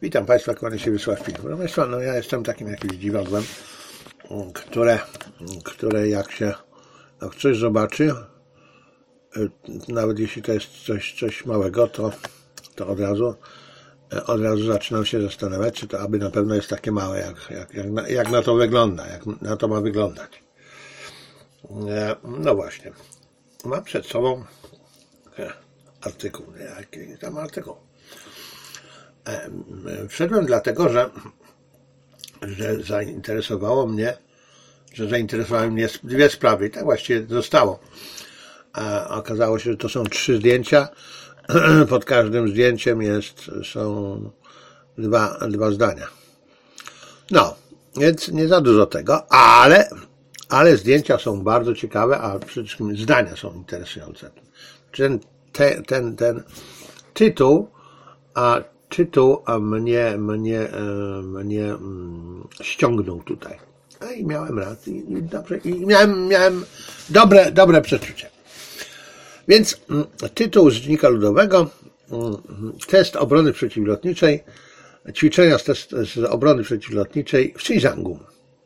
Witam Państwa, kłaniam się Wiesław Pilch. Proszę Państwa, no ja jestem takim jakimś dziwadłem, które jak coś zobaczy, nawet jeśli to jest coś małego, to od razu zaczynam się zastanawiać, czy to aby na pewno jest takie małe, jak na to wygląda, jak na to ma wyglądać. No właśnie, mam przed sobą artykuł, jaki tam artykuł. Wszedłem dlatego, że zainteresowały mnie dwie sprawy i tak właściwie zostało. Okazało się, że to są 3 zdjęcia. Pod każdym zdjęciem są dwa zdania. No, więc nie za dużo tego, ale zdjęcia są bardzo ciekawe, a przede wszystkim zdania są interesujące. Ten tytuł mnie ściągnął tutaj. No i miałem rację i miałem dobre przeczucie. Więc tytuł z Dziennika Ludowego: test obrony przeciwlotniczej, ćwiczenia z obrony przeciwlotniczej w Xizangu.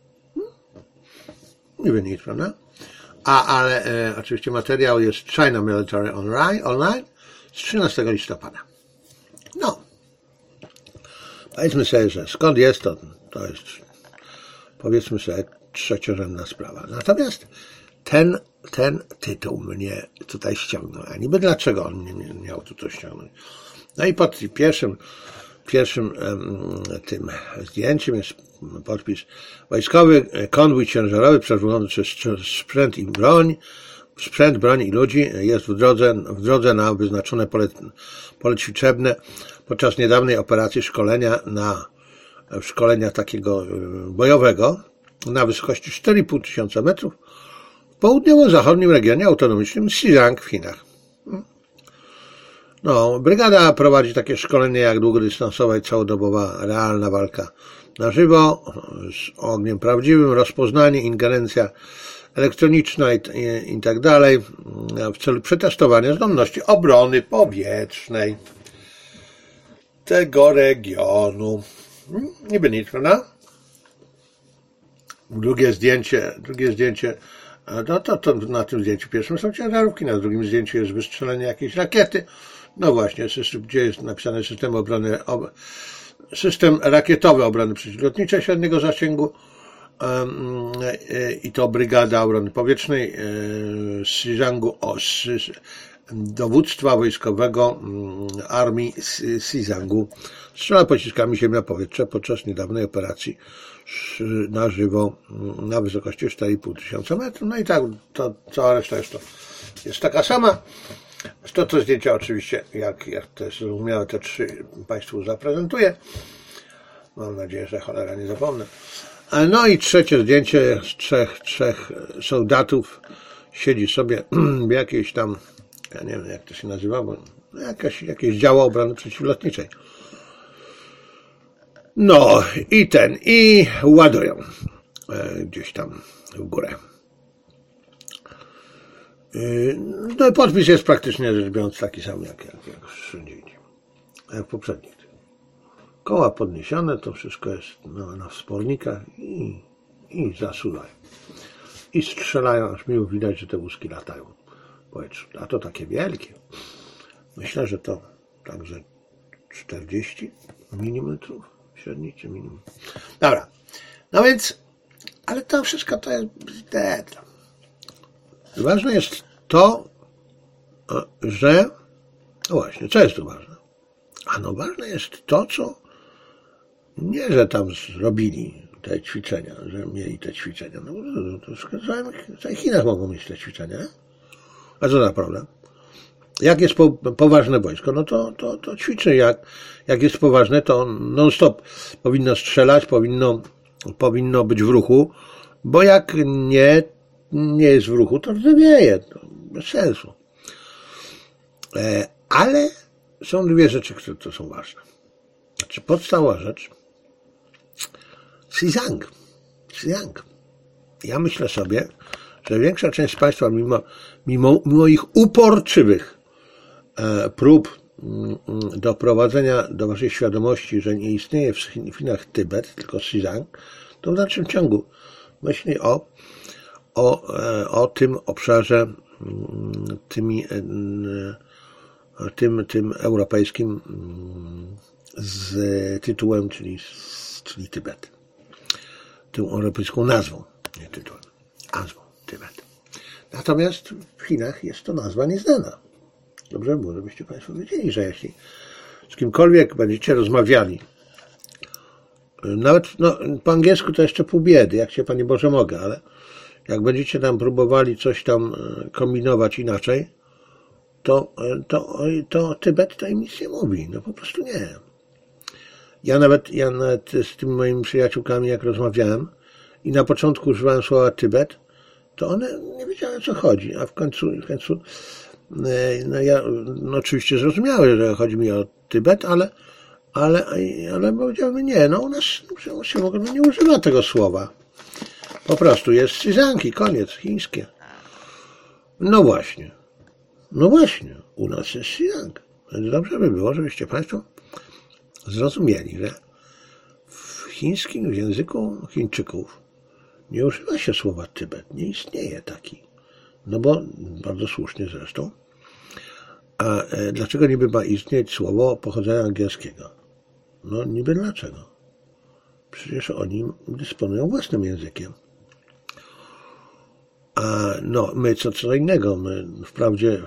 Nie wiem nic, prawda? Ale oczywiście materiał jest China Military Online z 13 listopada. No, powiedzmy sobie, że skąd jest to jest, powiedzmy sobie, trzeciorzędna sprawa. Natomiast ten tytuł mnie tutaj ściągnął. A niby dlaczego on mnie miał tutaj ściągnąć? No i pod pierwszym tym zdjęciem jest podpis: wojskowy konwój ciężarowy przewozony przez sprzęt, broń i ludzi jest w drodze na wyznaczone pole ćwiczebne podczas niedawnej operacji szkolenia takiego bojowego na wysokości 4,5 tysiąca metrów w południowo-zachodnim regionie autonomicznym Xizang w Chinach. No, brygada prowadzi takie szkolenie jak długodystansowa i całodobowa realna walka na żywo, z ogniem prawdziwym, rozpoznanie, ingerencja elektroniczna i tak dalej, w celu przetestowania zdolności obrony powietrznej tego regionu. Niby nic, prawda? Drugie zdjęcie, to na tym zdjęciu pierwszym są ciężarówki, na drugim zdjęciu jest wystrzelenie jakiejś rakiety. No właśnie, gdzie jest napisane system rakietowy obrony przeciwlotniczej średniego zasięgu i to Brygada Obrony Powietrznej z Xizangu, dowództwa wojskowego armii Xizangu strzela pociskami ziemia-powietrze podczas niedawnej operacji na żywo na wysokości 4,5 tysiąca metrów. No i tak, cała reszta jest taka sama. To zdjęcia oczywiście, jak to jest zrozumiałe, te 3 Państwu zaprezentuję. Mam nadzieję, że cholera nie zapomnę. No i trzecie zdjęcie z trzech soldatów. Siedzi sobie w jakiejś tam, ja nie wiem jak to się nazywa, bo jakieś działo obrony przeciwlotniczej. No i ładują gdzieś tam w górę. No i podpis jest praktycznie rzecz biorąc taki sam jak wszędzie indziej, jak poprzednich. Koła podniesione, to wszystko jest na wspornikach i zasuwają. I strzelają, aż miło widać, że te łuski latają w powietrzu. A to takie wielkie. Myślę, że to także 40 mm średnicy minimum. Dobra. No więc, ale to wszystko to jest bzdeta. Ważne jest to, że, no właśnie, co jest tu ważne? Ważne jest to, nie, że tam zrobili te ćwiczenia, że mieli te ćwiczenia. No to w całych Chinach mogą mieć te ćwiczenia. A co za problem? Jak jest poważne wojsko, no to ćwiczy. Jak jest poważne, to non-stop powinno strzelać, powinno być w ruchu, bo jak nie jest w ruchu, to wywieje. To bez sensu. Ale są 2 rzeczy, które to są ważne. Znaczy podstawowa rzecz, Xizang. Ja myślę sobie, że większa część z Państwa, mimo ich uporczywych prób doprowadzenia do waszej świadomości, że nie istnieje w Chinach Tybet, tylko Xizang, to w dalszym ciągu myśli o tym obszarze tym europejskim z tytułem, czyli Tybet. Tą europejską nazwą, nie tytułem, nazwą Tybet. Natomiast w Chinach jest to nazwa nieznana. Dobrze było, żebyście Państwo wiedzieli, że jeśli z kimkolwiek będziecie rozmawiali, nawet po angielsku to jeszcze pół biedy, jak się Panie Boże mogę, ale jak będziecie tam próbowali coś tam kombinować inaczej, to Tybet to im nic nie mówi. No po prostu nie. Ja nawet z tymi moimi przyjaciółkami, jak rozmawiałem i na początku używałem słowa Tybet, to one nie wiedziały, o co chodzi, a w końcu ja oczywiście zrozumiałem, że chodzi mi o Tybet, ale powiedziałem, nie, u nas się w ogóle nie używa tego słowa. Po prostu jest Xizang i koniec, chińskie. No właśnie, u nas jest Xizang. Więc dobrze by było, żebyście Państwo zrozumieli, że w chińskim, w języku Chińczyków nie używa się słowa Tybet, nie istnieje taki. No bo, bardzo słusznie zresztą, a dlaczego niby ma istnieć słowo pochodzenia angielskiego? No niby dlaczego? Przecież oni dysponują własnym językiem. A my co innego, my wprawdzie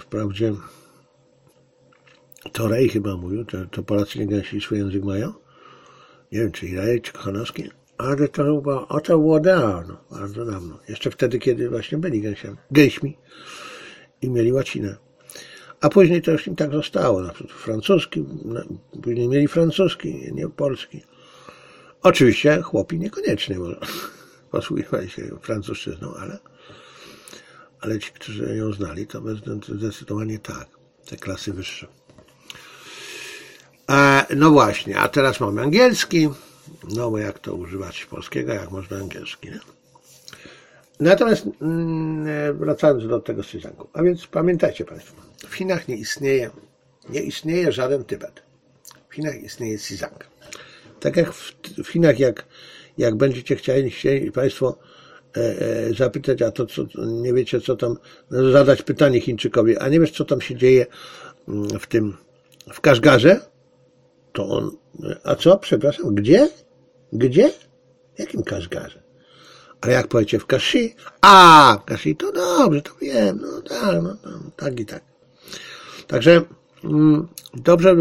to Rej chyba mówił, to Polacy nie gęsi swój język mają. Nie wiem, czy Rej, czy Kochanowski, ale to było dawno, bardzo dawno. Jeszcze wtedy, kiedy właśnie byli gęśmi i mieli łacinę. A później to już im tak zostało, na przykład francuski, później mieli francuski, nie polski. Oczywiście chłopi niekoniecznie, bo posługiwali się francuszyzną, ale ci, którzy ją znali, to zdecydowanie tak, te klasy wyższe. No właśnie, a teraz mamy angielski, no bo jak to używać polskiego, jak można angielski, nie? Natomiast wracając do tego Xizangu, a więc pamiętajcie Państwo, w Chinach nie istnieje żaden Tybet. W Chinach istnieje Xizang. Tak jak w Chinach, jak będziecie chcieli Państwo zapytać, a to co, nie wiecie co tam, zadać pytanie Chińczykowi, a nie wiesz co tam się dzieje w Kaszgarze, to on, a co, przepraszam, gdzie? W jakim Kaszgarze? Ale jak powiecie w Kashi, Kashi to dobrze, to wiem, tak i tak. Także dobrze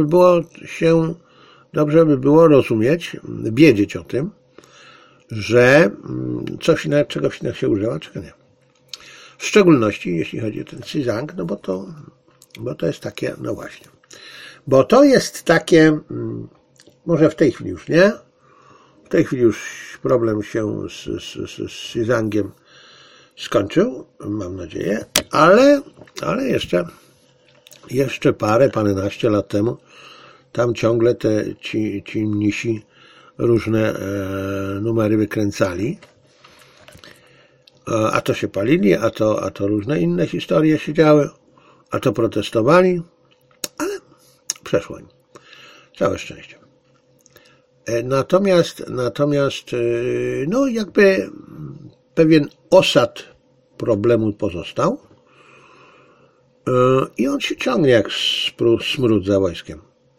by było rozumieć, wiedzieć o tym, że czego w Chinach się używa, czego nie. W szczególności jeśli chodzi o ten Xizang, no bo to jest takie, no właśnie. Bo to jest takie, może w tej chwili już nie, w tej chwili już problem się z Xizangiem skończył, mam nadzieję, ale jeszcze paręnaście lat temu tam ciągle ci mnisi różne numery wykręcali, a to się palili, a to różne inne historie się działy, a to protestowali, ale przeszło im. Całe szczęście. Natomiast no jakby pewien osad problemu pozostał i on się ciągnie jak smród za wojskiem.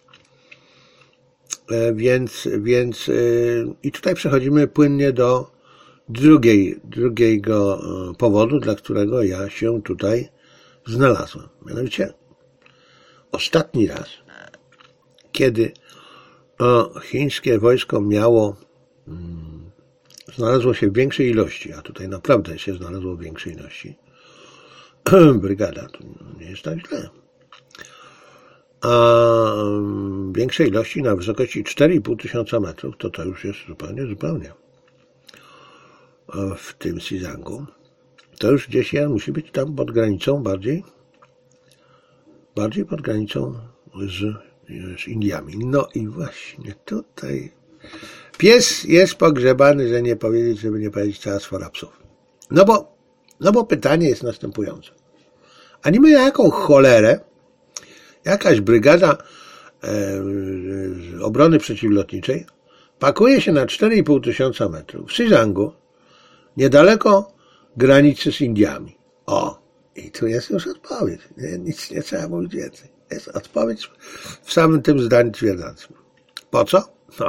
Więc i tutaj przechodzimy płynnie do drugiego powodu, dla którego ja się tutaj znalazłem. Mianowicie ostatni raz, kiedy chińskie wojsko znalazło się w większej ilości, a tutaj naprawdę się znalazło w większej ilości, brygada, to nie jest tak źle, a w większej ilości na wysokości 4,5 tysiąca metrów, to już jest zupełnie w tym Xizangu. To już gdzieś musi być tam pod granicą, bardziej pod granicą z Indiami. No i właśnie tutaj pies jest pogrzebany, żeby nie powiedzieć cała sfora psów. No bo pytanie jest następujące. A niby jaką cholerę jakaś brygada obrony przeciwlotniczej pakuje się na 4,5 tysiąca metrów w Xizangu, niedaleko granicy z Indiami. O, i tu jest już odpowiedź. Nic nie trzeba mówić więcej. Jest odpowiedź w samym tym zdaniu twierdzącym. Po co?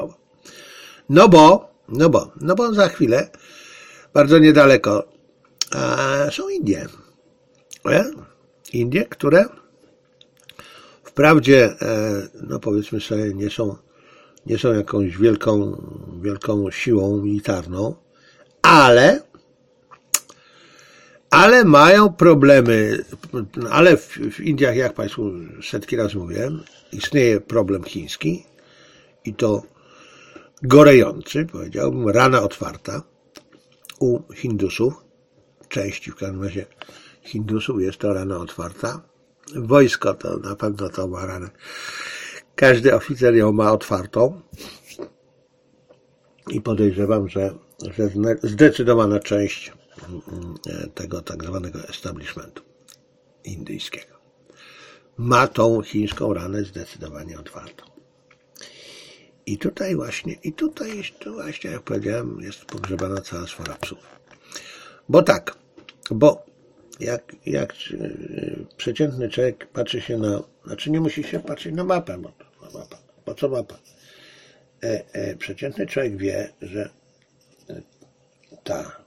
No bo za chwilę, bardzo niedaleko, są Indie. Indie, które wprawdzie, no powiedzmy sobie, nie są jakąś wielką siłą militarną, ale mają problemy, ale w Indiach, jak Państwu setki razy mówiłem, istnieje problem chiński i to gorejący, powiedziałbym, rana otwarta u Hindusów, części w każdym razie Hindusów jest to rana otwarta. Wojsko to na pewno to ma ranę. Każdy oficer ją ma otwartą i podejrzewam, że zdecydowana część tego tak zwanego establishmentu indyjskiego ma tą chińską ranę zdecydowanie otwartą. I tutaj właśnie, jak powiedziałem, jest pogrzebana cała sfera psów. Bo jak przeciętny człowiek patrzy się na, znaczy nie musi się patrzeć na mapę, po co mapa? Przeciętny człowiek wie, że ta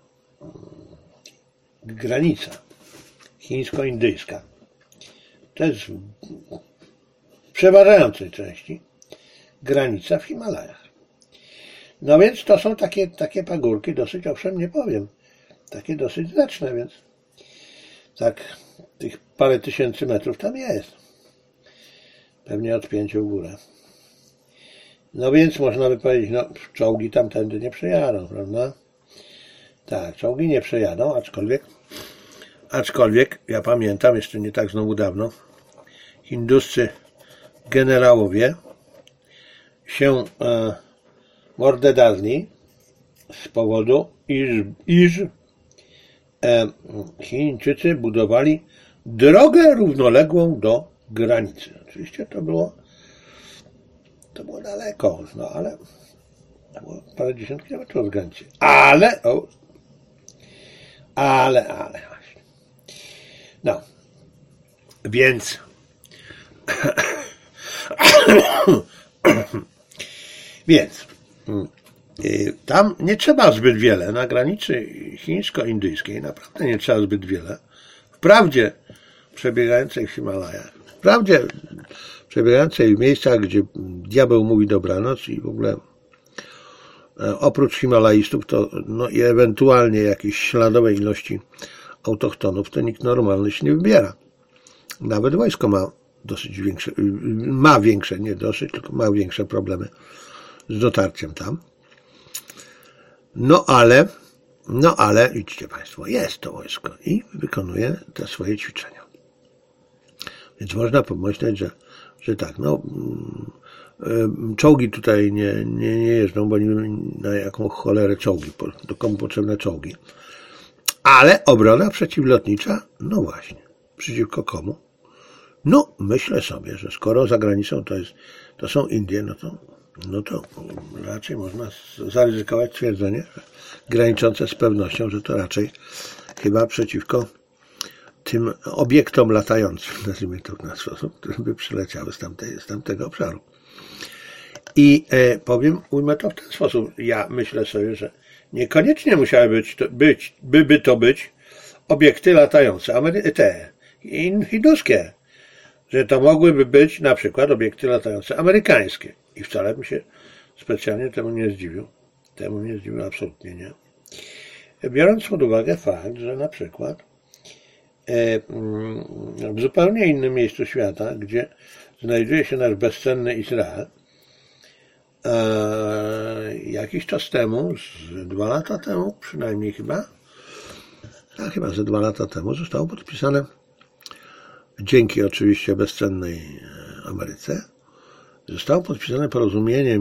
granica chińsko-indyjska to jest w przeważającej części granica w Himalajach. No więc to są takie pagórki dosyć, owszem, nie powiem, takie dosyć znaczne, więc tak tych parę tysięcy metrów tam jest. Pewnie od 5 w górę. No więc można by powiedzieć, no czołgi tamtędy nie przejadą, prawda? Tak, czołgi nie przejadą, aczkolwiek ja pamiętam, jeszcze nie tak znowu dawno, hinduscy generałowie się mordę darli z powodu, iż Chińczycy budowali drogę równoległą do granicy. Oczywiście to było daleko, no ale to było parę dziesiąt kilometrów od granicy. Ale właśnie. No, więc tam nie trzeba zbyt wiele, na granicy chińsko-indyjskiej naprawdę nie trzeba zbyt wiele, wprawdzie przebiegającej w Himalajach, wprawdzie przebiegającej w miejscach, gdzie diabeł mówi dobranoc i w ogóle oprócz Himalajstów to no i ewentualnie jakieś śladowe ilości autochtonów, to nikt normalny się nie wybiera. Nawet wojsko ma dosyć większe, tylko większe problemy z dotarciem tam. No ale idźcie Państwo, jest to wojsko i wykonuje te swoje ćwiczenia. Więc można pomyśleć, że tak, no czołgi tutaj nie jeżdżą, bo na jaką cholerę czołgi, do komu potrzebne czołgi. Ale obrona przeciwlotnicza, no właśnie, przeciwko komu? No myślę sobie, że skoro za granicą to są Indie, no to raczej można zaryzykować twierdzenie, że graniczące z pewnością, że to raczej chyba przeciwko tym obiektom latającym, nazwijmy to w ten sposób, które by przyleciały z tamtego obszaru. I ujmę to w ten sposób. Ja myślę sobie, że niekoniecznie musiały być obiekty latające, te hinduskie, że to mogłyby być na przykład obiekty latające amerykańskie. I wcale bym się specjalnie temu nie zdziwił. Absolutnie nie. Biorąc pod uwagę fakt, że na przykład w zupełnie innym miejscu świata, gdzie znajduje się nasz bezcenny Izrael, jakiś czas temu, z 2 lata temu przynajmniej chyba ze 2 lata temu zostało podpisane, dzięki oczywiście bezcennej Ameryce, zostało podpisane porozumienie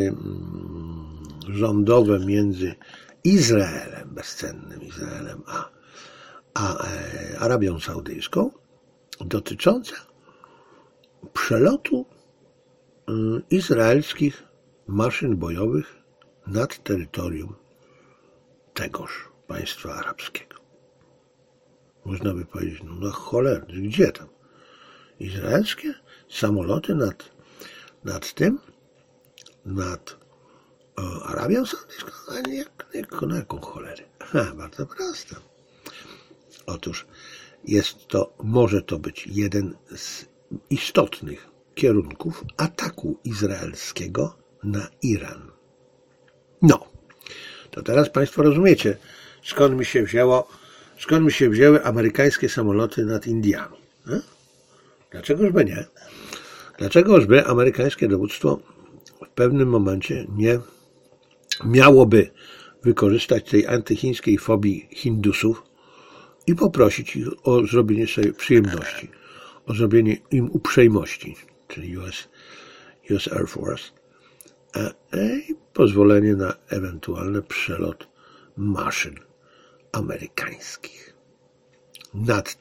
rządowe między Izraelem, bezcennym Izraelem, a Arabią Saudyjską dotyczące przelotu izraelskich maszyn bojowych nad terytorium tegoż państwa arabskiego. Można by powiedzieć, no cholera, gdzie tam? Izraelskie samoloty nad Arabią Saudyjską? A na jaką cholerę? Bardzo proste. Otóż może to być jeden z istotnych kierunków ataku izraelskiego na Iran. No, to teraz Państwo rozumiecie, skąd mi się wzięły amerykańskie samoloty nad Indiami. Dlaczegoż by nie? Dlaczegoż by amerykańskie dowództwo w pewnym momencie nie miałoby wykorzystać tej antychińskiej fobii Hindusów i poprosić ich o zrobienie sobie przyjemności, o zrobienie im uprzejmości, czyli US Air Force, i pozwolenie na ewentualny przelot maszyn amerykańskich nad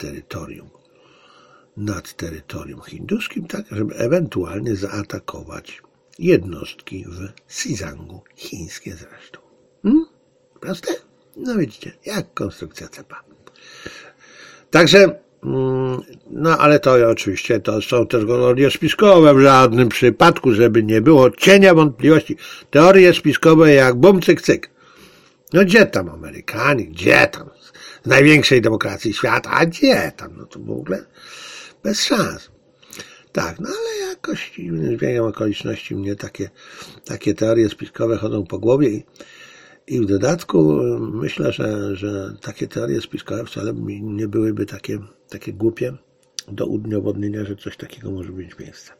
terytorium hinduskim, tak żeby ewentualnie zaatakować jednostki w Xizangu, chińskie zresztą. Proste? No widzicie, jak konstrukcja cepa. Także, no ale to oczywiście to są też teorie spiskowe, w żadnym przypadku, żeby nie było cienia wątpliwości. Teorie spiskowe jak bum, cyk, cyk. No gdzie tam Amerykanie, gdzie tam? Z największej demokracji świata, a gdzie tam? No to w ogóle bez szans. Tak, no ale jakoś zbiegiem okoliczności mnie takie teorie spiskowe chodzą po głowie i w dodatku myślę, że takie teorie spiskowe wcale nie byłyby takie głupie do udowodnienia, że coś takiego może mieć miejsce.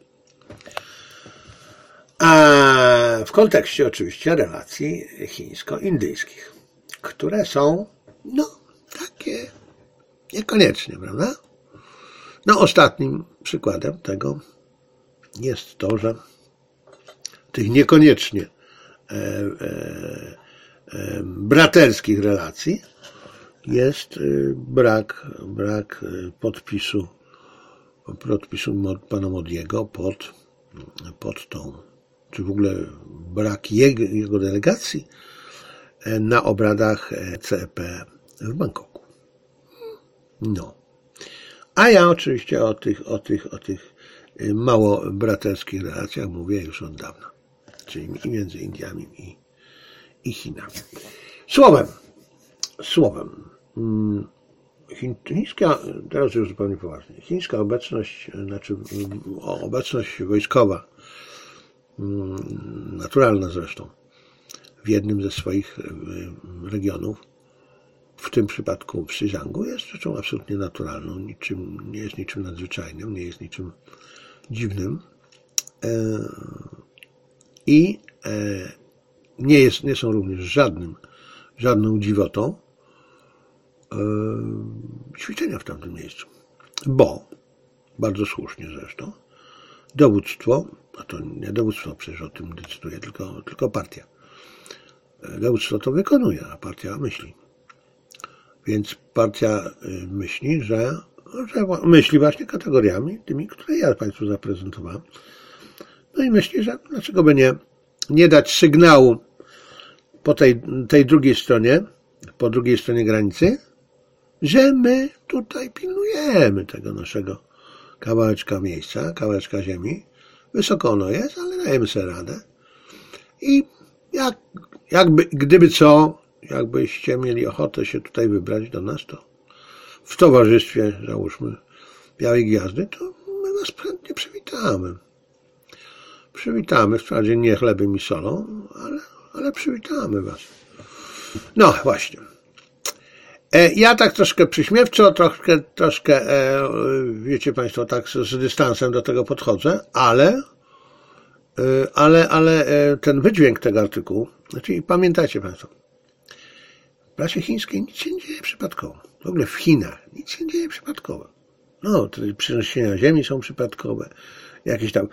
A w kontekście oczywiście relacji chińsko-indyjskich, które są, no, takie niekoniecznie, prawda? No, ostatnim przykładem tego jest to, że tych niekoniecznie braterskich relacji jest brak podpisu pana Modiego pod tą, czy w ogóle brak jego delegacji na obradach CEP w Bangkoku. No. A ja oczywiście o tych mało braterskich relacjach mówię już od dawna. Czyli między Indiami i Chinami. Słowem, chińska, teraz już zupełnie poważnie, chińska obecność, obecność wojskowa, naturalna zresztą, w jednym ze swoich regionów, w tym przypadku w Xizangu, jest rzeczą absolutnie naturalną, nie jest niczym nadzwyczajnym, nie jest niczym dziwnym i nie są również żadną dziwotą ćwiczenia w tamtym miejscu. Bo, bardzo słusznie zresztą, dowództwo, a to nie dowództwo przecież o tym decyduje, tylko partia. Dowództwo to wykonuje, a partia myśli. Więc partia myśli, że myśli właśnie kategoriami, tymi, które ja Państwu zaprezentowałem. No i myśli, że dlaczego by nie dać sygnału po tej drugiej stronie, po drugiej stronie granicy, że my tutaj pilnujemy tego naszego kawałeczka miejsca, kawałeczka ziemi. Wysoko ono jest, ale dajemy sobie radę. I jakbyście mieli ochotę się tutaj wybrać do nas, to w towarzystwie, załóżmy, Białej Gwiazdy, to my was chętnie przywitamy. Przywitamy, wprawdzie nie chlebem i solą, ale przywitamy was. No właśnie. Ja tak troszkę przyśmiewczo, troszkę wiecie Państwo, tak z dystansem do tego podchodzę, ale ten wydźwięk tego artykułu, znaczy pamiętajcie Państwo, w prasie chińskiej nic się nie dzieje przypadkowo. W ogóle w Chinach nic się nie dzieje przypadkowo. No, te przenoszenia ziemi są przypadkowe. Jakieś tam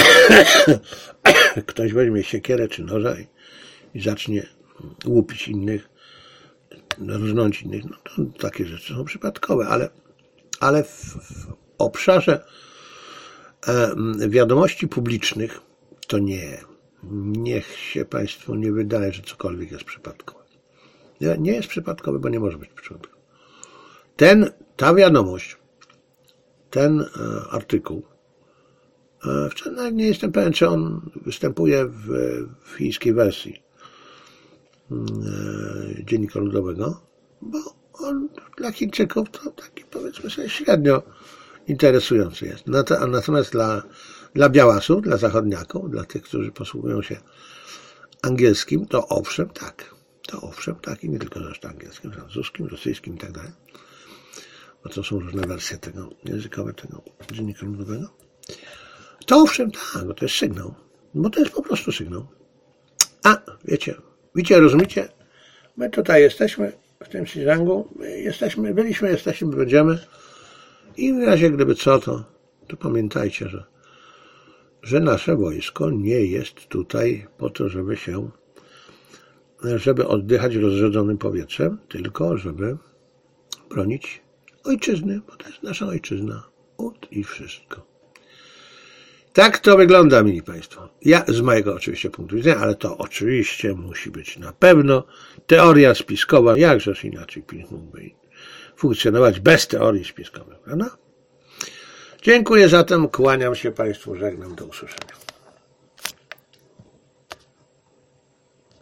ktoś weźmie siekierę czy noża i zacznie łupić innych, różnąć innych. No to takie rzeczy są przypadkowe, ale w obszarze wiadomości publicznych to nie. Niech się Państwu nie wydaje, że cokolwiek jest przypadkowe. Nie jest przypadkowe, bo nie może być przypadkowe. Ta wiadomość, ten artykuł, nie jestem pewien, czy on występuje w chińskiej wersji Dziennika Ludowego, bo on dla Chińczyków to taki, powiedzmy sobie, średnio interesujący jest. Natomiast dla białasów, dla zachodniaków, dla tych, którzy posługują się angielskim, to owszem tak, i nie tylko zresztą angielskim, francuskim, rosyjskim i tak dalej, bo to są różne wersje tego językowe, tego Dziennika Ludowego. To owszem tak, bo to jest sygnał, bo to jest po prostu sygnał. A, wiecie, rozumiecie, my tutaj jesteśmy w tym Xinjiangu, byliśmy, jesteśmy, będziemy i w razie gdyby co, to pamiętajcie, że nasze wojsko nie jest tutaj po to, żeby oddychać rozrzedzonym powietrzem, tylko żeby bronić ojczyzny, bo to jest nasza ojczyzna. I wszystko. Tak to wygląda, mili Państwo. Z mojego oczywiście punktu widzenia, ale to oczywiście musi być na pewno teoria spiskowa. Jakżeż inaczej PiS mógłby funkcjonować bez teorii spiskowej, prawda? Dziękuję zatem, kłaniam się Państwu, żegnam, do usłyszenia.